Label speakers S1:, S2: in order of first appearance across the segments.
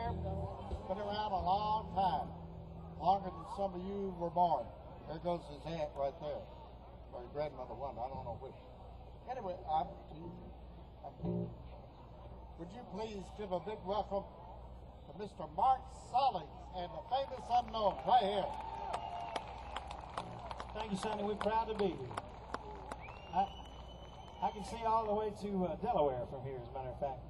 S1: here. Been around a long time, longer than some of you were born. There goes his hat right there. Or his grandmother one, I don't know which. Anyway, would you please give a big welcome to Mr. Mark Solly and the famous unknown right here.
S2: Thank you, Sonny. We're proud to be here. I can see all the way to Delaware from here, as a matter of fact.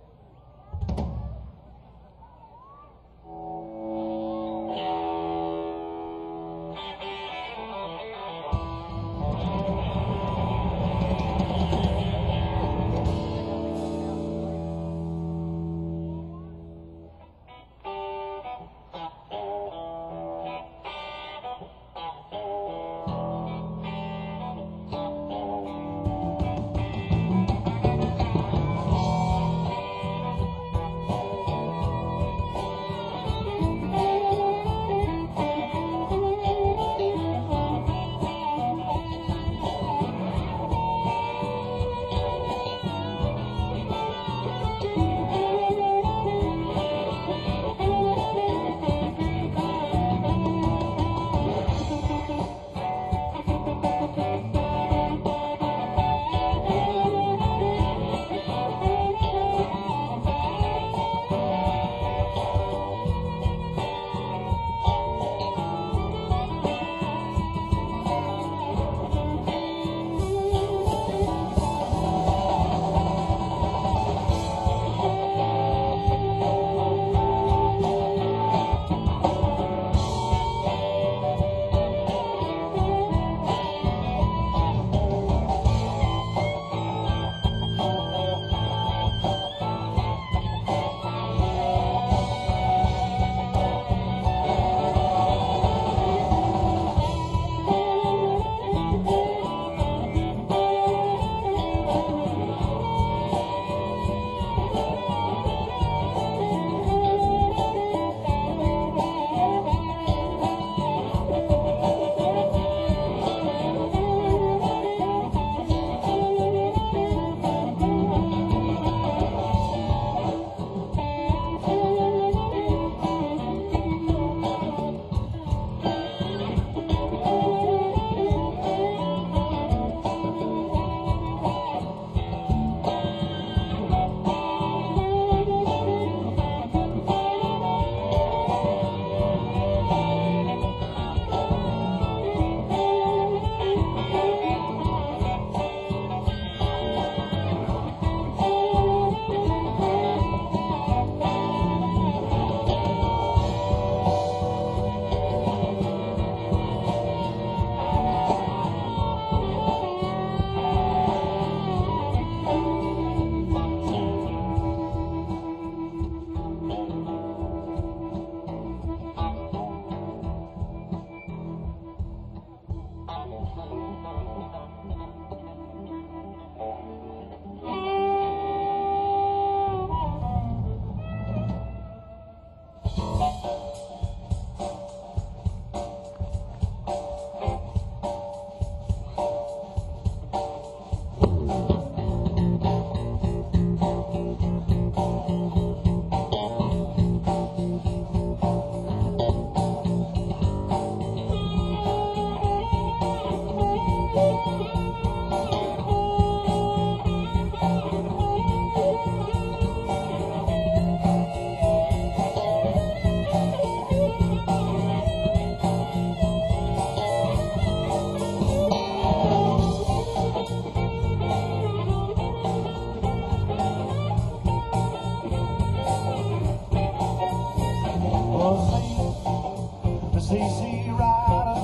S3: CC Rider,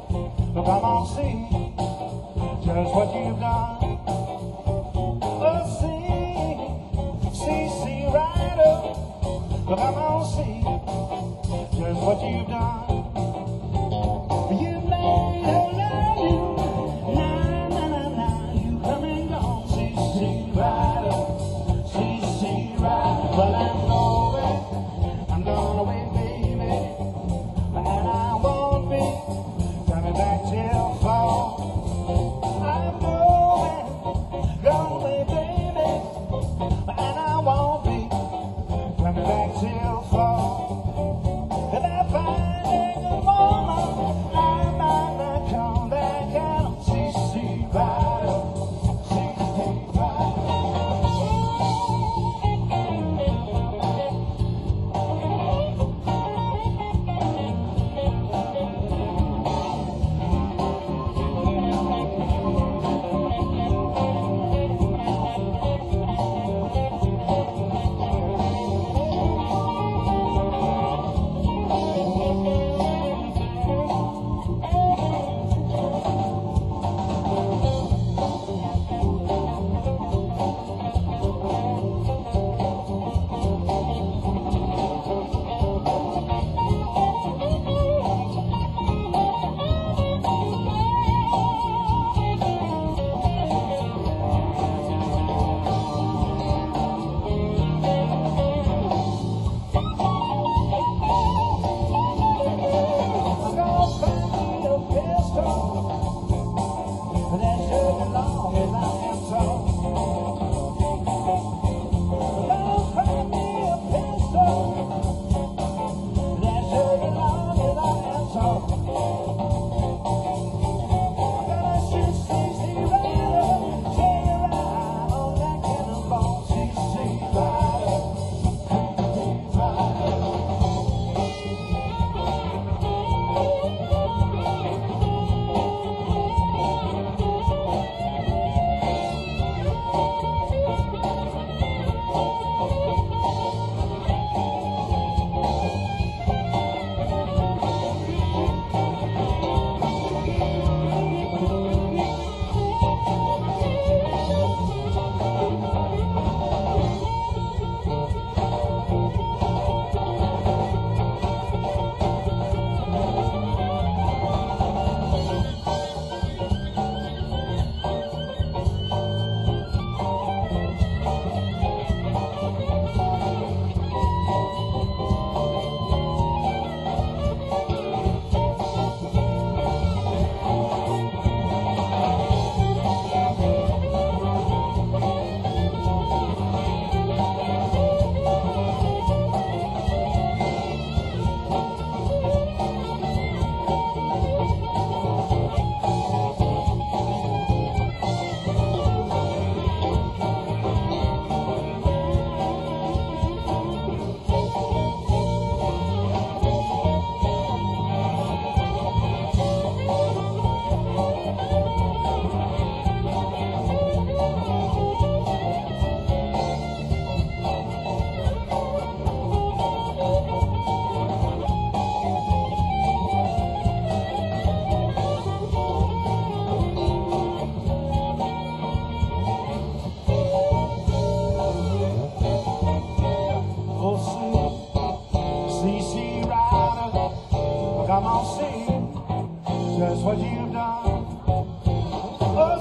S3: so come on, see just what you've done. Oh, see, CC Rider, so come on, see just what you've done. You made her love you, nah, nah, nah, nah, you come and gone, CC Rider, CC Rider. Well, I'm gonna wait, baby, and I won't be coming back till fall. I'm going, baby, and I won't be coming back till fall. come on, see just what you've done. Oh,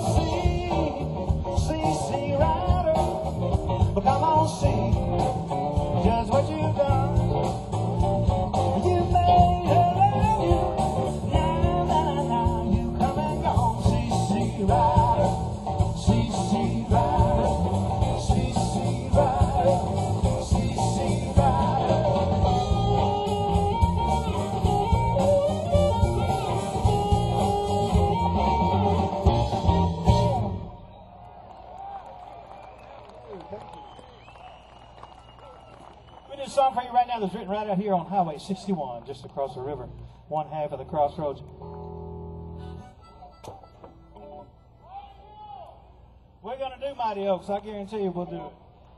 S3: see, rider, come on, see just what you've done. You made her love you, now, you come and gone. See, rider, see, rider, see, rider, see, rider.
S2: We do a song for you right now that's written right out here on Highway 61, just across the river, one half of the crossroads. We're going to do Mighty Oaks. I guarantee you we'll do it.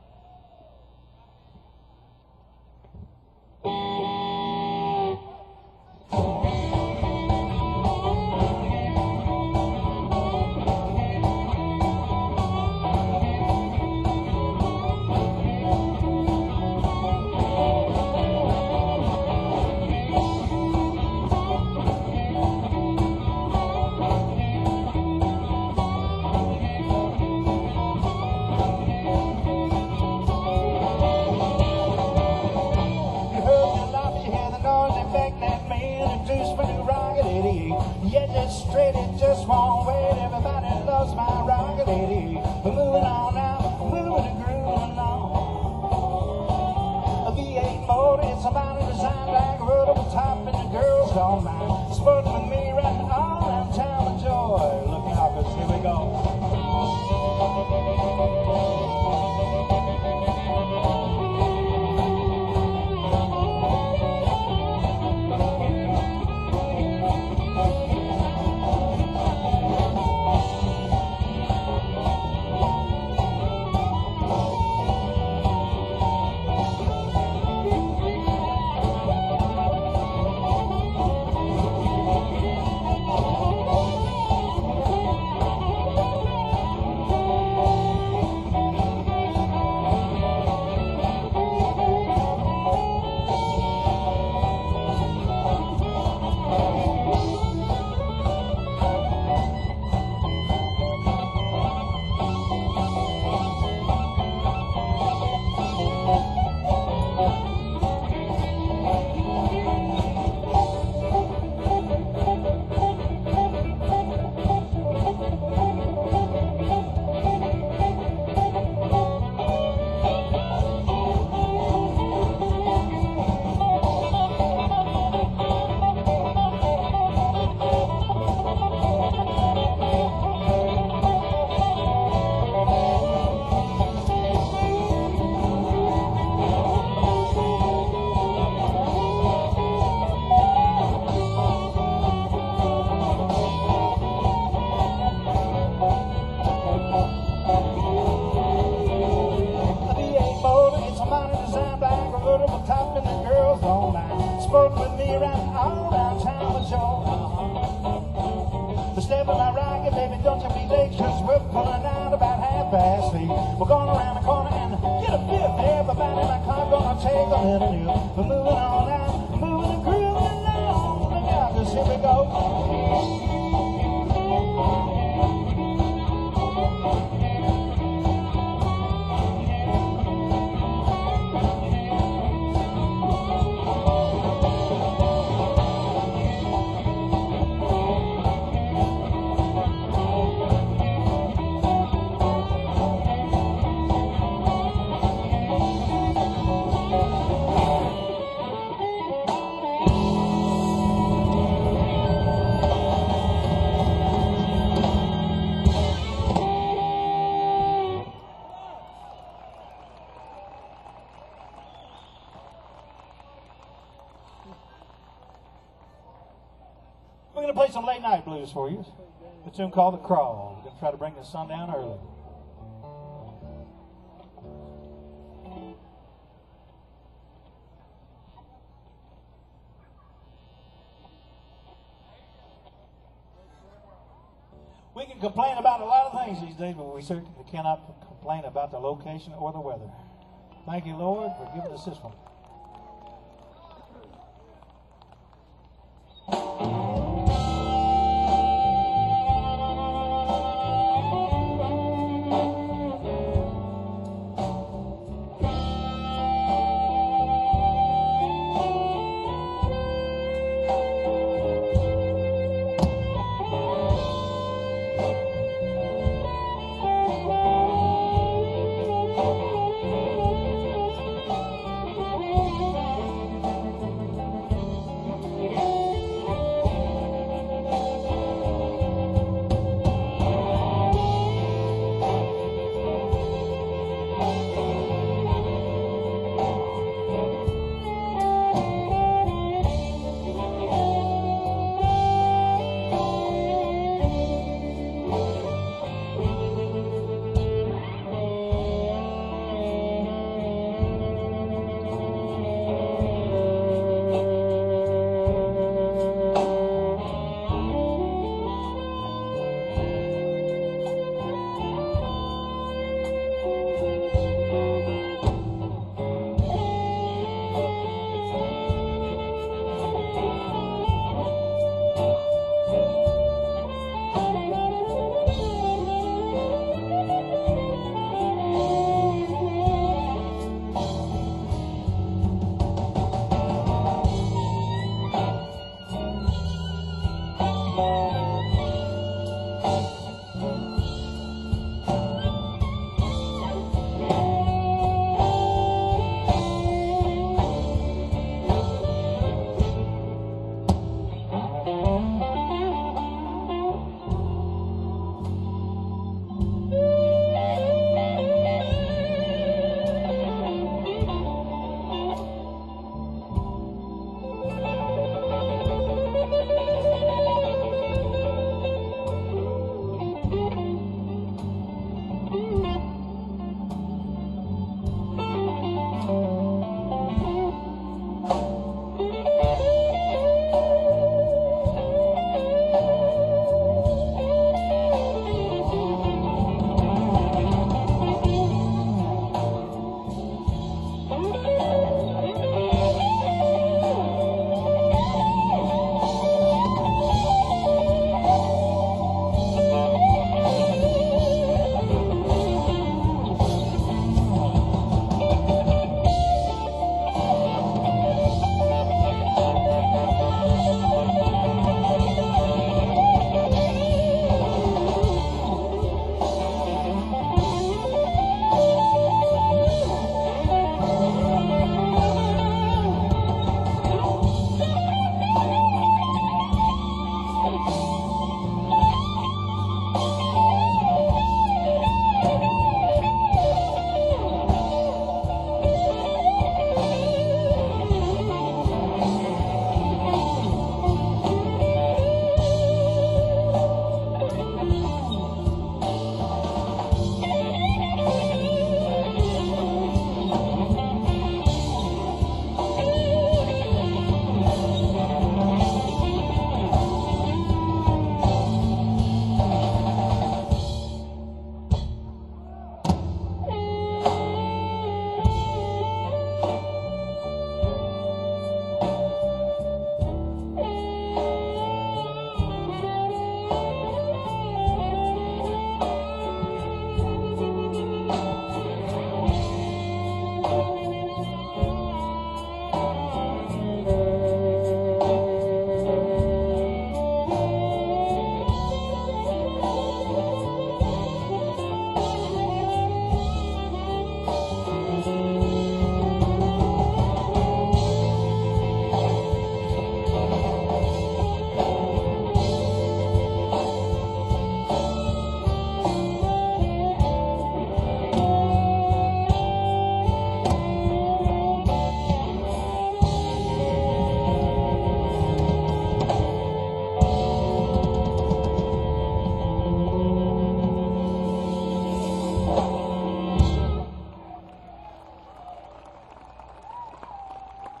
S3: Yet it's straight, it just won't wait. Everybody loves my rocket lady. We're moving on now, moving and grooving on. A V8 motor, it's a modern design, like a rollable top, and the girls don't mind. Sporting with me right all around town, enjoy. Look out, 'cause here we go. We're going around the corner and get a fifth. Everybody in my car gonna take a little new. We're moving on now, moving and grooving now. Look out, 'cause here we go. We're going to play some late night blues for you. A tune called The Crawl. We're going to try to bring the sun down early. We can complain about a lot of things these days, but we certainly cannot complain about the location or the weather. Thank you, Lord, for giving us this one.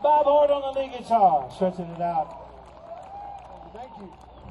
S2: Bob Horde on the lead guitar, stretching it out.
S1: Thank you.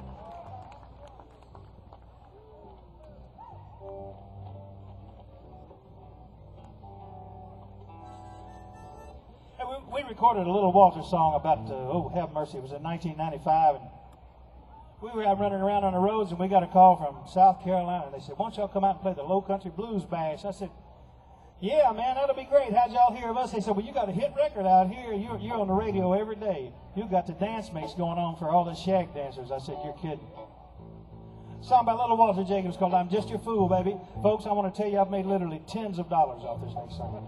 S2: Hey, we recorded a little Walter song about, oh, have mercy, it was in 1995, and we were out running around on the roads, and we got a call from South Carolina. They said, why don't y'all come out and play the Low Country Blues Bash? I said, yeah, man, that'll be great. How'd y'all hear of us? They said, well, you got a hit record out here. You're on the radio every day. You got the dance mates going on for all the shag dancers. I said, you're kidding. Song by Little Walter Jacobs called I'm Just Your Fool, Baby. Folks, I want to tell you I've made literally tens of dollars off this next song.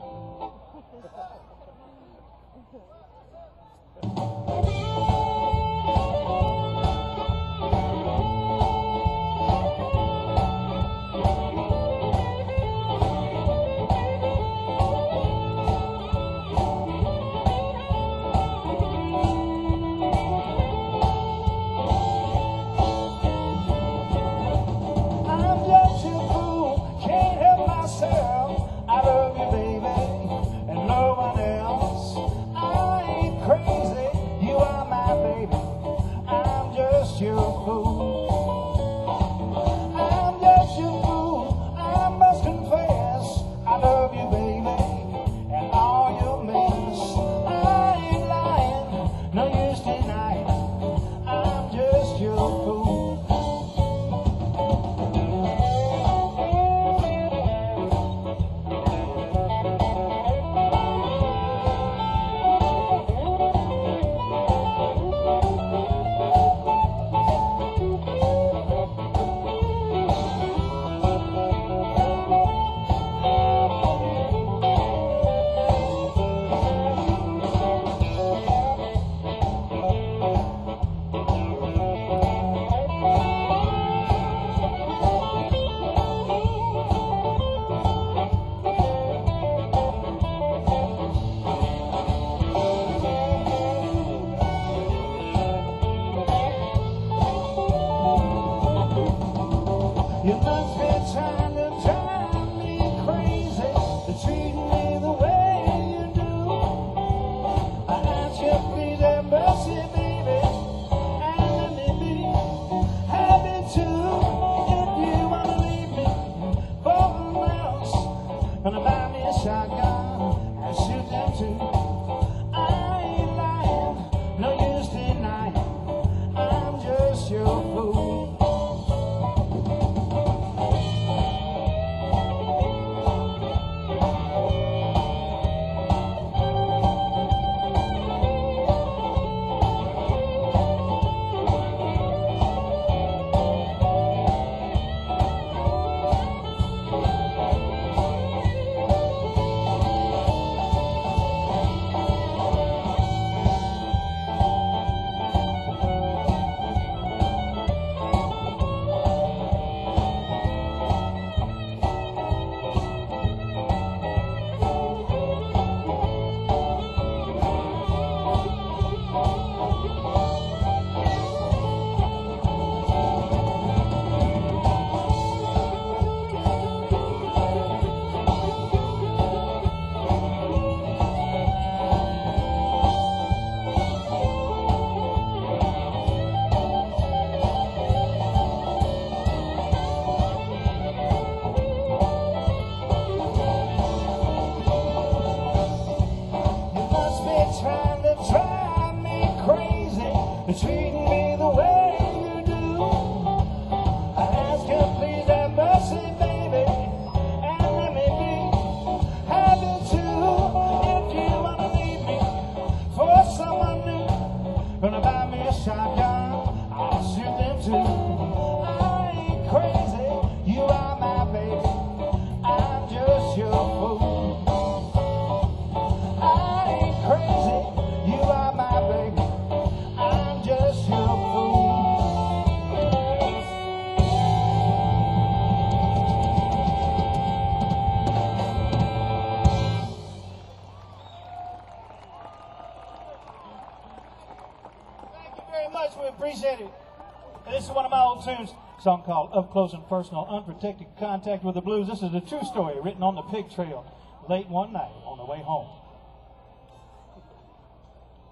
S2: This is one of my old tunes, a song called Up Close and Personal, Unprotected Contact with the Blues. This is a true story written on the pig trail late one night on the way home.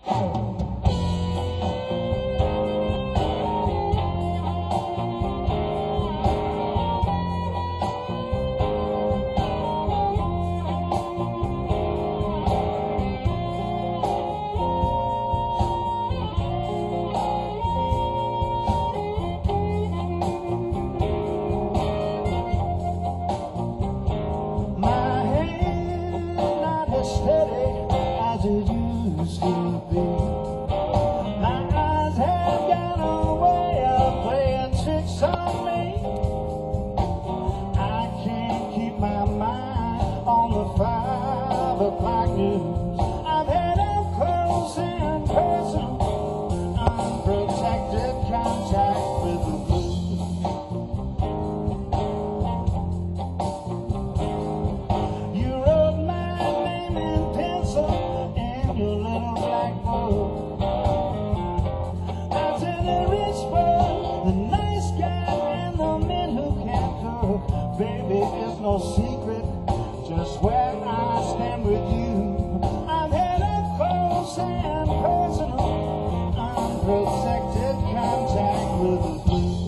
S3: My hand not as steady as it used to be. My eyes have got a way of playing tricks on me. I can't keep my mind on the 5 o'clock news. I've had up close and personal, unprotected contact with the blues. You wrote my name in pencil in your little black book. I said the rich boy, the nice guy, and the men who can't cook. Baby, it's no secret just where I stand with you. I've had up close and personal, unprotected contact with the blues.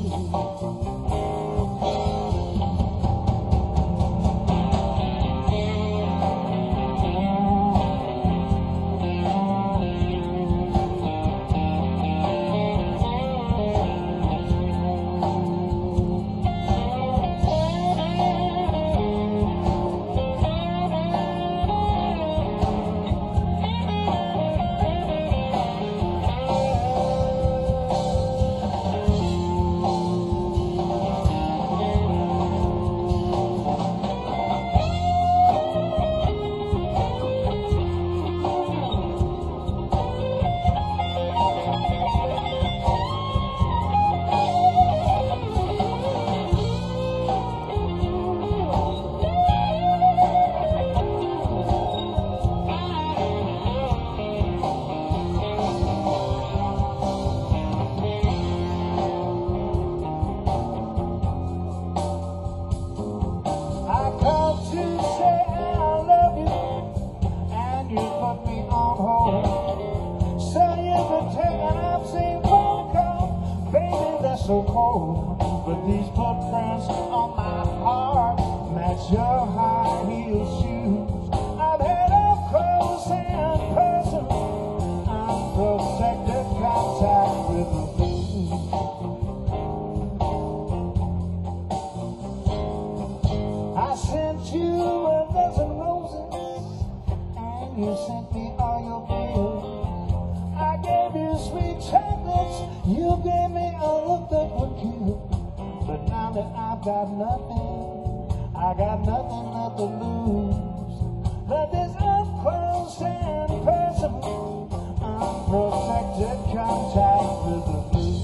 S3: I called to say I love you, and you put me on hold. So you could take an obscene phone call, baby, that's so cold. But these footprints on my heart match your high heel shoes. I've had up close and personal, unprotected contact with the blues. I sent you a dozen roses, and you sent me all your bills. I gave you sweet chocolates, you gave me a look that would kill. But now that I've got nothing, I got nothing left to lose. But this up close and personal, unprotected contact with the blues.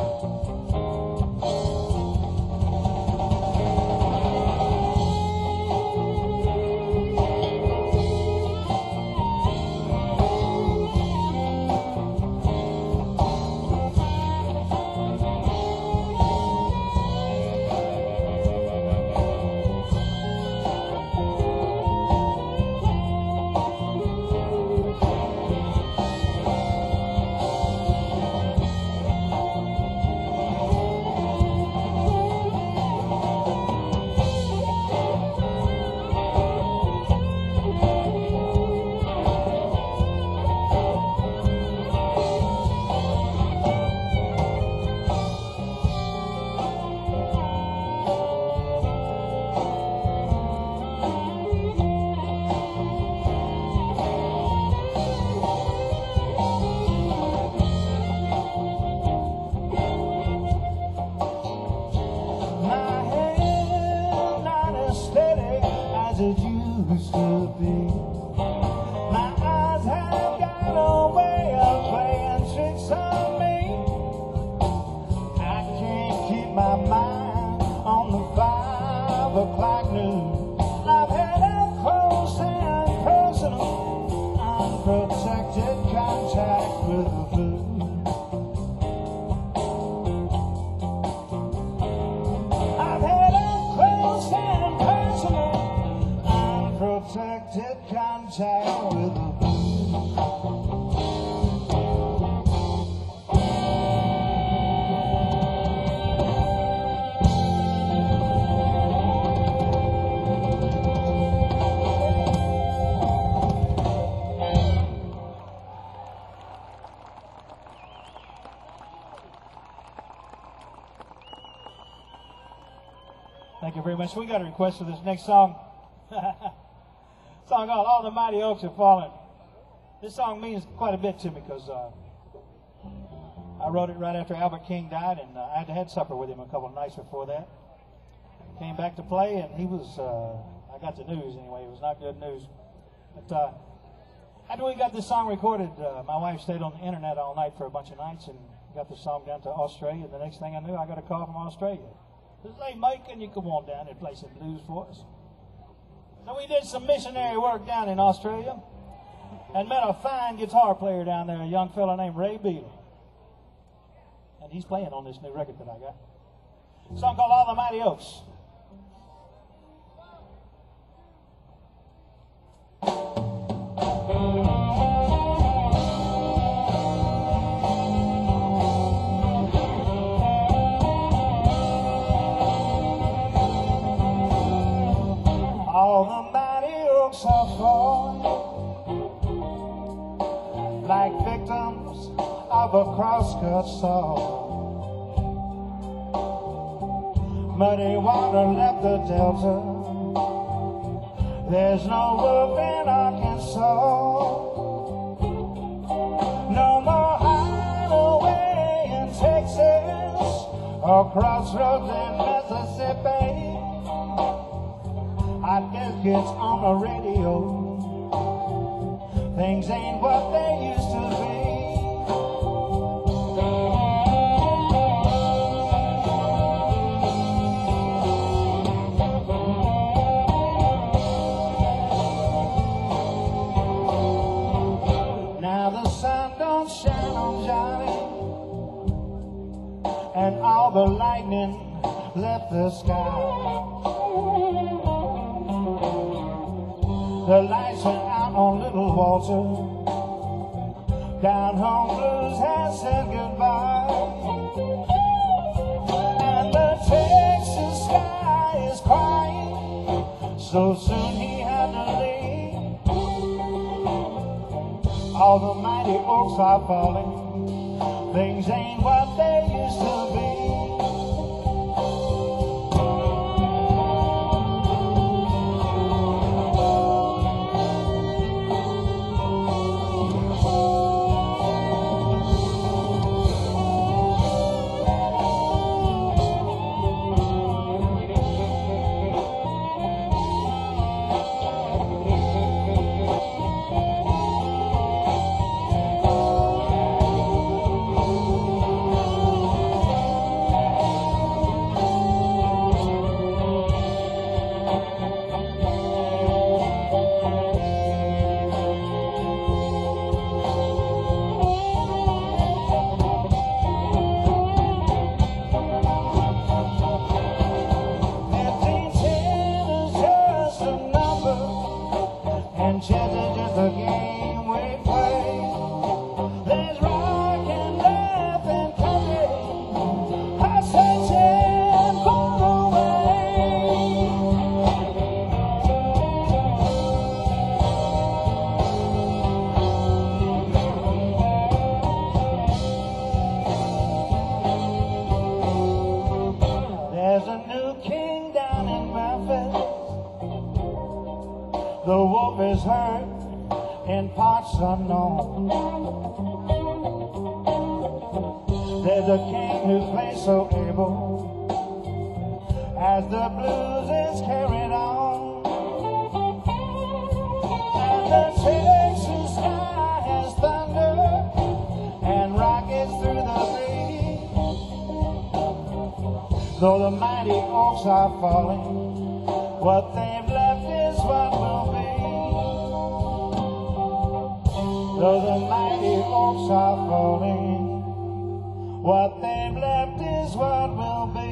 S3: It used to be. My eyes have got a way of playing tricks on me. I can't keep my mind on the 5 o'clock news. I've had up close and personal, unprotected contact with the blues. I've had up close and personal, protected contact with the blues.
S2: much. We got a request for this next song. Song called All the Mighty Oaks Have Fallen. This song means quite a bit to me because I wrote it right after Albert King died, and I had had supper with him a couple of nights before that. Came back to play, and he was, I got the news anyway. It was not good news. But after we got this song recorded, my wife stayed on the internet all night for a bunch of nights and got the song down to Australia. And the next thing I knew, I got a call from Australia. They said, "Hey, Mike, can you come on down and play some blues for us?" So we did some missionary work down in Australia and met a fine guitar player down there, a young fellow named Ray Bealer. And he's playing on this new record that I got. A song called All the Mighty Oaks.
S3: All the mighty oaks are falling like victims of a crosscut saw. Muddy water left the delta. There's no wolf in Arkansas. No more hideaway in Texas or crossroads in Mississippi. I guess it's on the radio. Things ain't what they used to be. Now the sun don't shine on Johnny, and all the lightning left the sky. The lights went out on little Walter. Down home blues has said goodbye. And the Texas sky is crying. So soon he had to leave. All the mighty oaks are falling. Things ain't what they used to be. There's a new king down in Memphis. The wolf is heard in parts unknown. There's a king who plays so able as the blues is carried on. And the Texas sky has thunder and rockets through the breeze. Though the mighty oaks are falling, what they've left is what will be. Though the mighty oaks are falling, what they've left is what will be.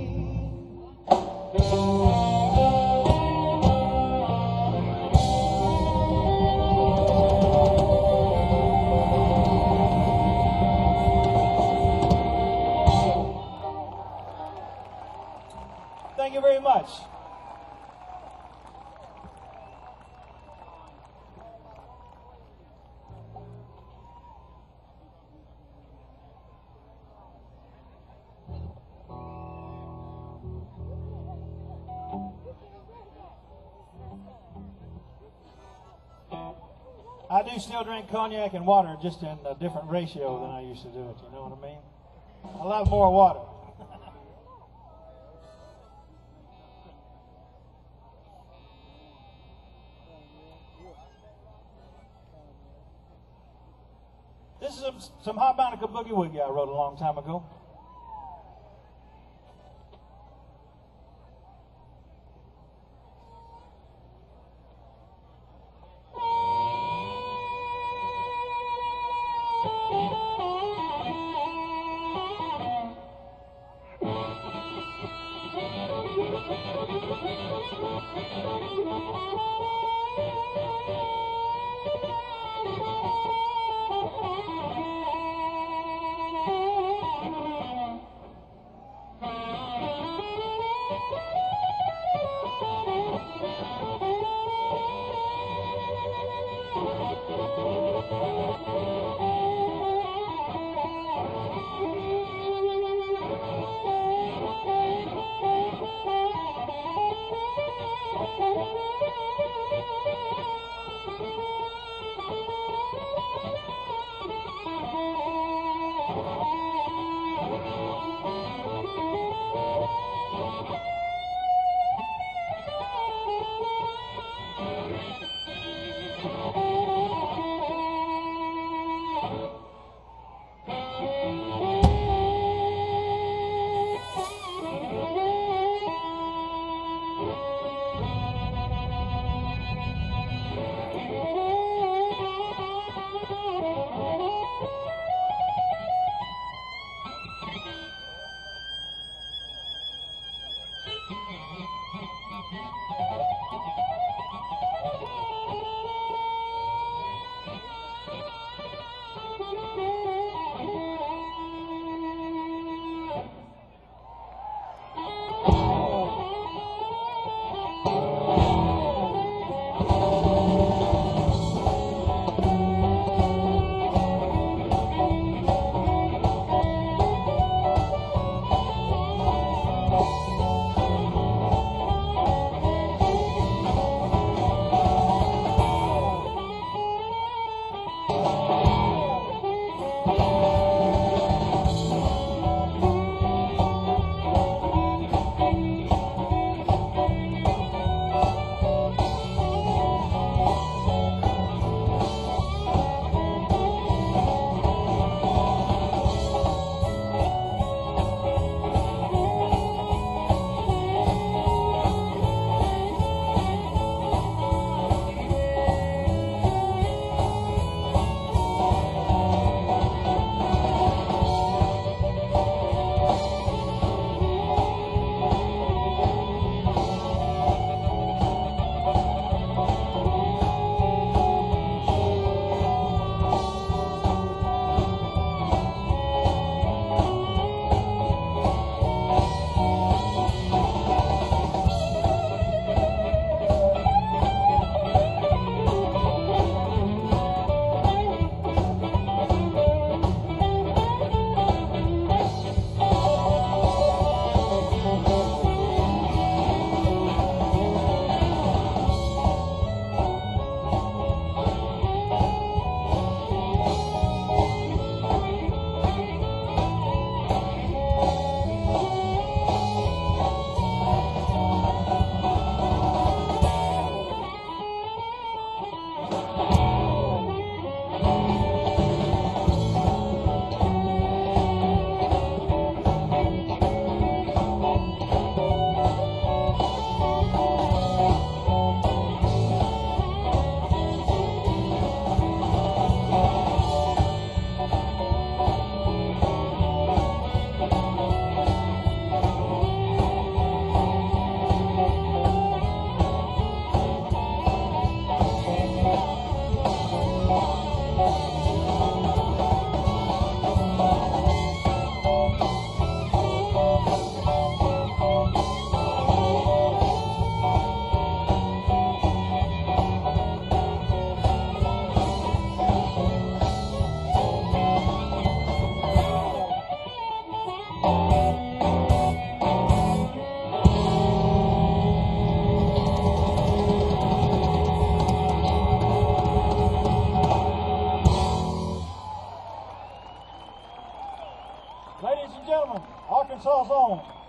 S2: Thank you very much. I do still drink cognac and water, just in a different ratio than I used to do it. You know what I mean? I love more water. This is some harmonica boogie woogie I wrote a long time ago.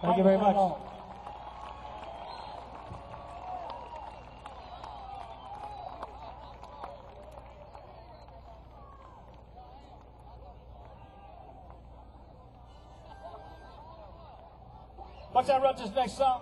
S2: Thank you very much. Watch out, wrote this next song.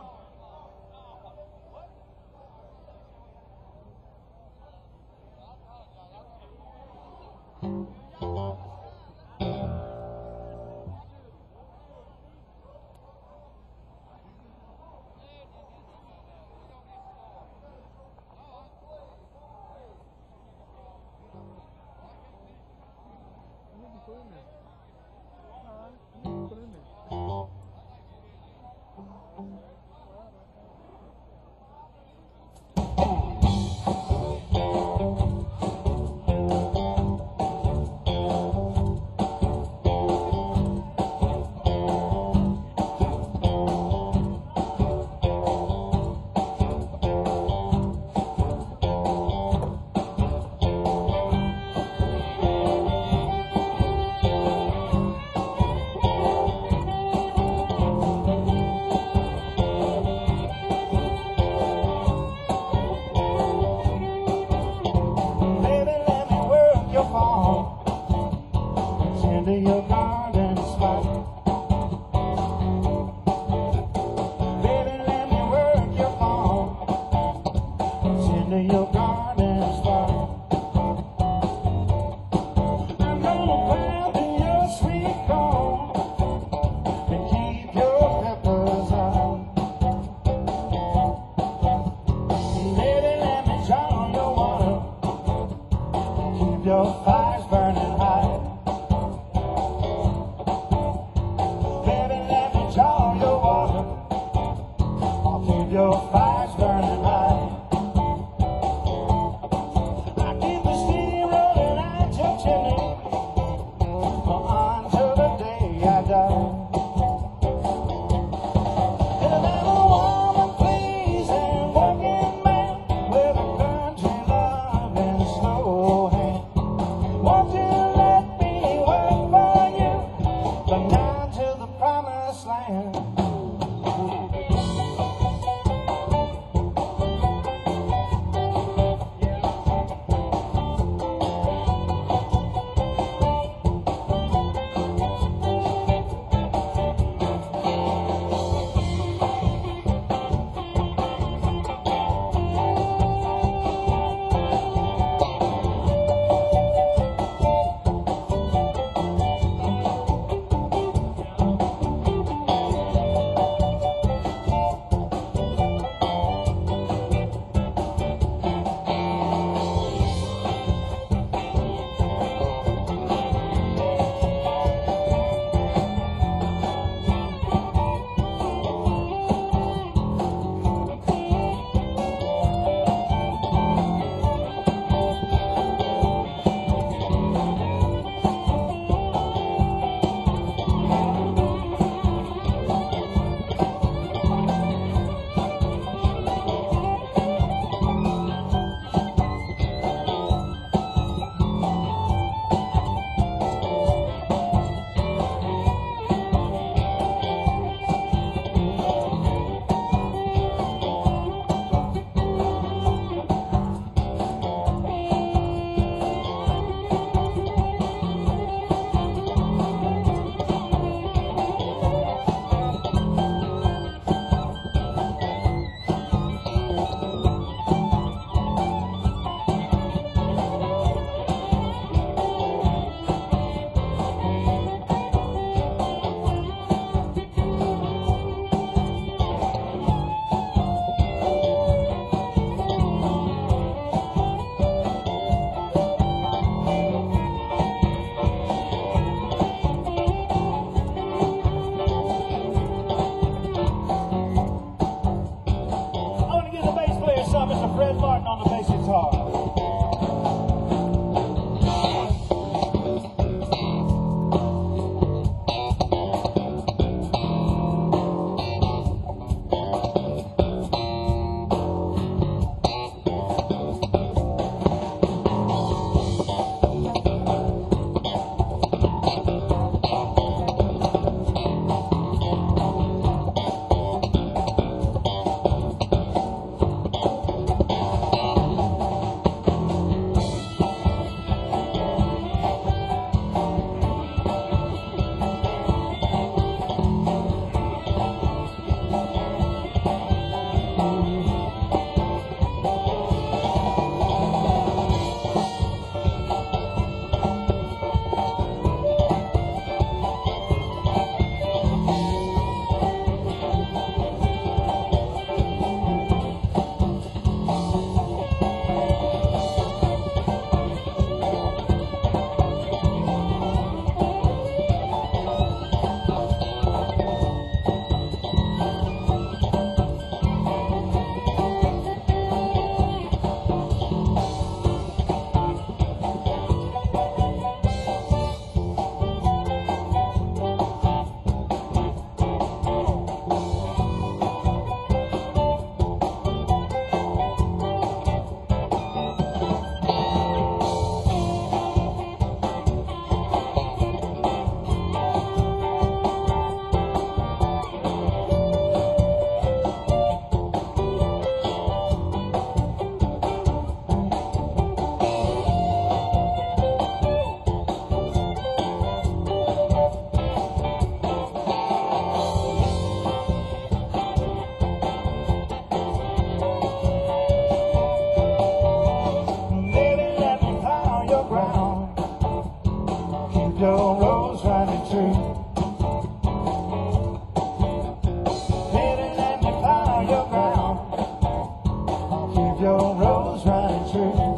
S3: was running true.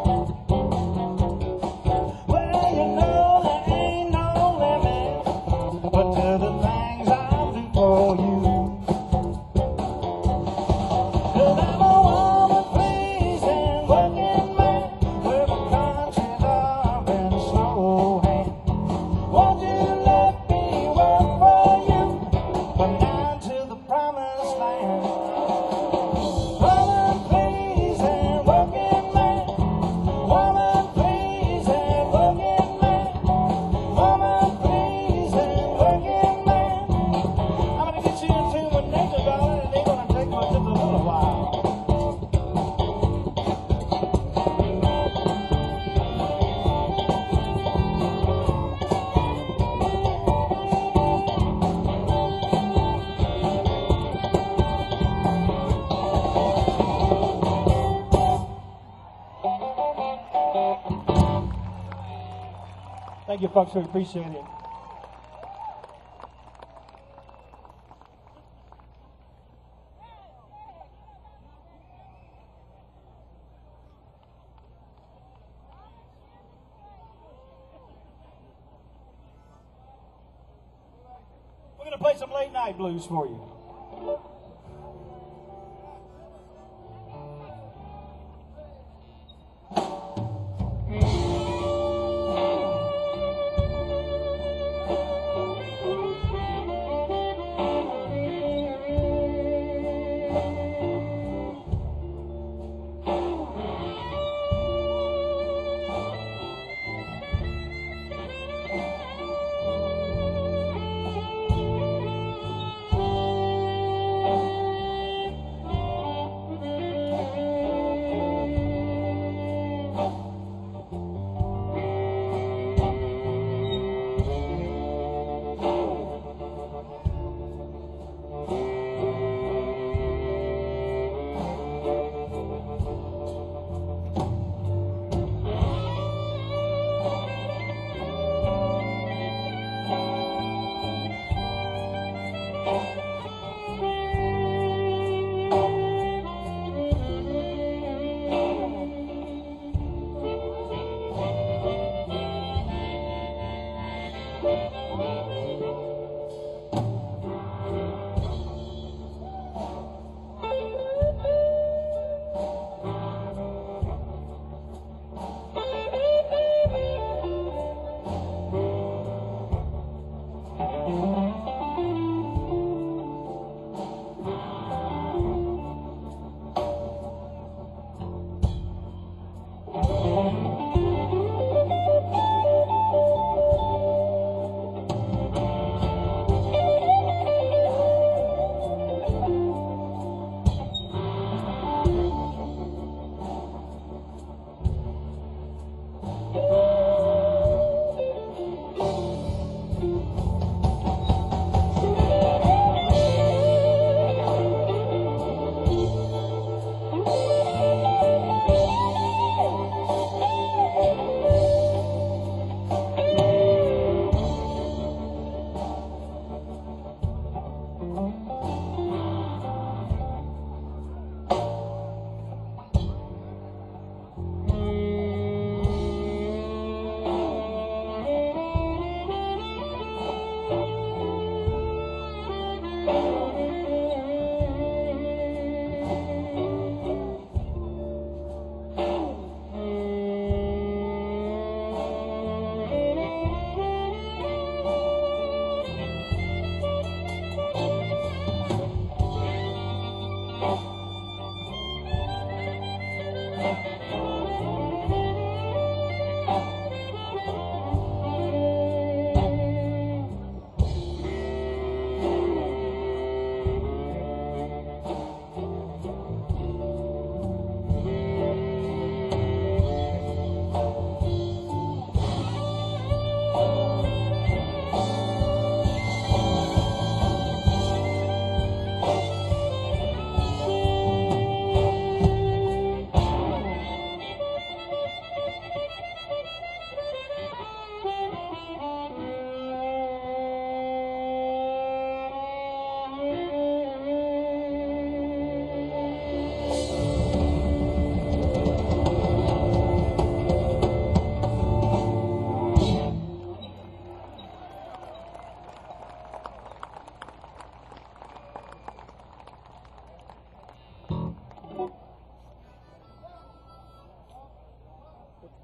S3: Well, you know there ain't no limit but to the things I'll do for you. 'Cause I'm a woman pleasing working man with a country love and a slow hand. Won't you let me work for you from now to the promised land? Woman pleasing working man, woman pleasing working man, woman pleasing working man. I'm gonna get you into a nature, darling, and they're gonna take me just a little while.
S2: Thank you, folks. We appreciate it. We're going to play some late night blues for you.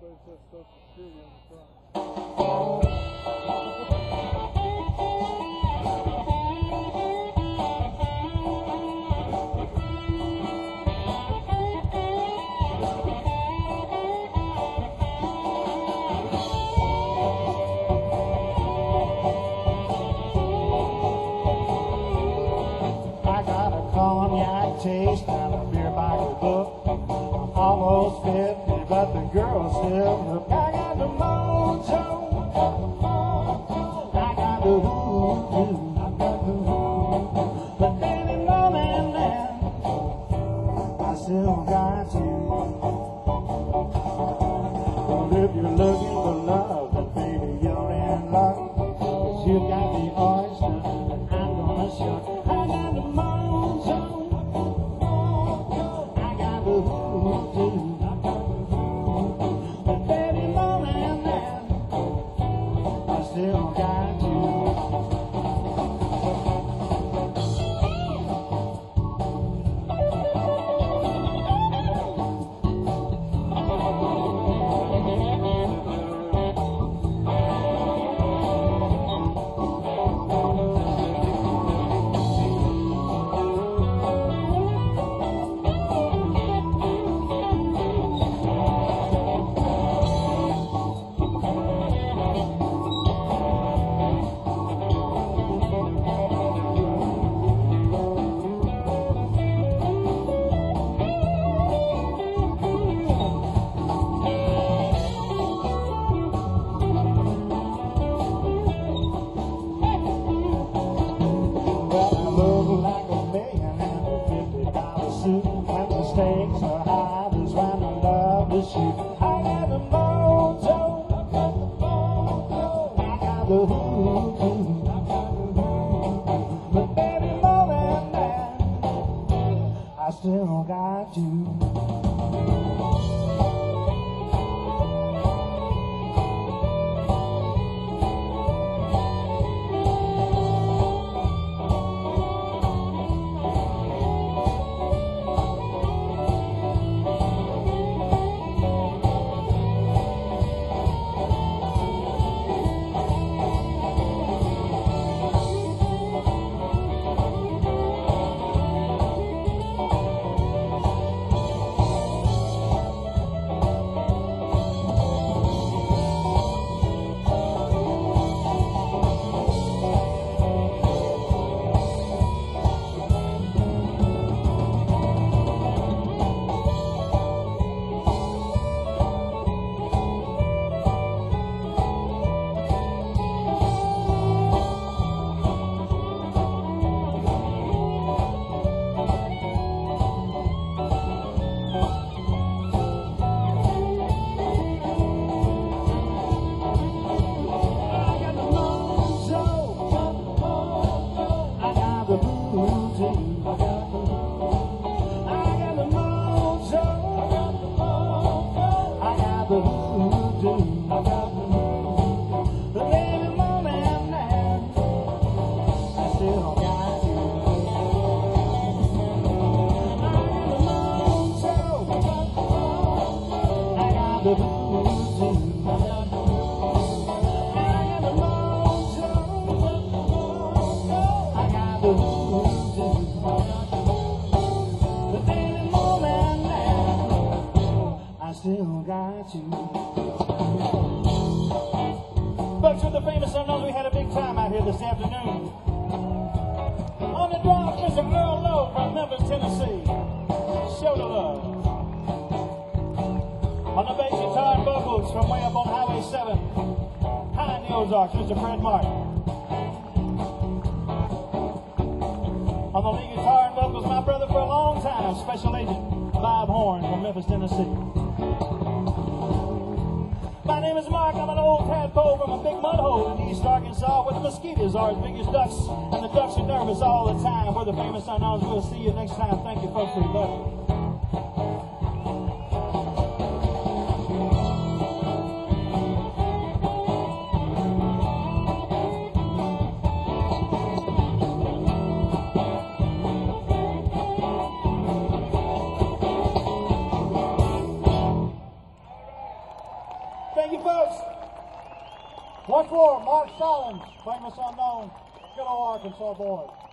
S1: Everybody says Social Security in the front.
S3: I got a cognac taste and a beer bottle book. I'm almost 50, but the girls still look. I got the mojo. I got the hoodoo. I got the hoodoo. But baby, more than that, I still got you. Well, if you're looking for love, then baby, you're in luck. 'Cause you got the oyster that I'm gonna show. I got the mojo. I got the hoodoo. But baby, more than that, I still got you. Well, I look like a million in a $50 suit, and the stakes are high. There's round of love to shoot. I got the mojo. I got the hoodoo. But baby, more than that, I still got you. Still got you. Folks, with the famous unknowns, we had a big time out here this afternoon. On the drums, Mr. Earl Lowe from Memphis, Tennessee. Show the love. On the bass guitar and vocals from way up on Highway 7, high in the Ozarks, Mr. Fred Martin. On the lead guitar and vocals, my brother for a long time, Special Agent Bob Horn from Memphis, Tennessee. My name is Mark. I'm an old tadpole from a big mud hole in East Arkansas where the mosquitoes are as big as ducks and the ducks are nervous all the time. We're the famous unknowns. We'll see you next time. Thank you, folks, for your love.
S1: 4, Mark Stallings, famous unknown, good old Arkansas boy.